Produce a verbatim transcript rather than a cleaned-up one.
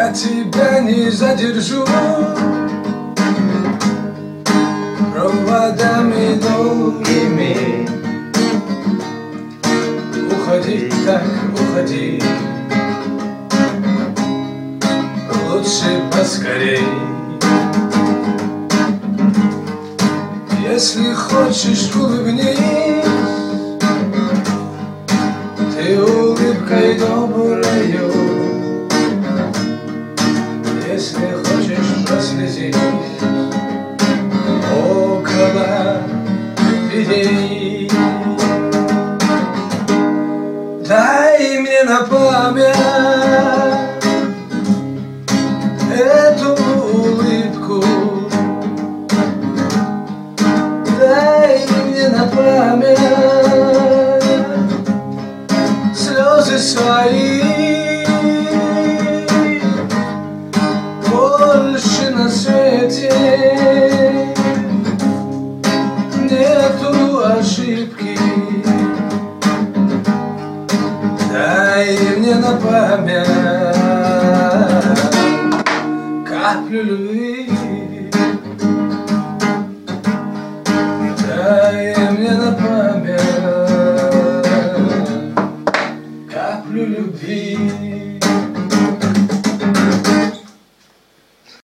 я тебя не задержу проводами долгими. Уходи, так уходи, лучше поскорей. Если хочешь, улыбнись ты улыбкой доброю. Если хочешь, прослезись около людей. Дай мне на память эту улыбку, дай мне на память слезы свои. Больше на свете нету ошибки. Дай мне на память каплю любви.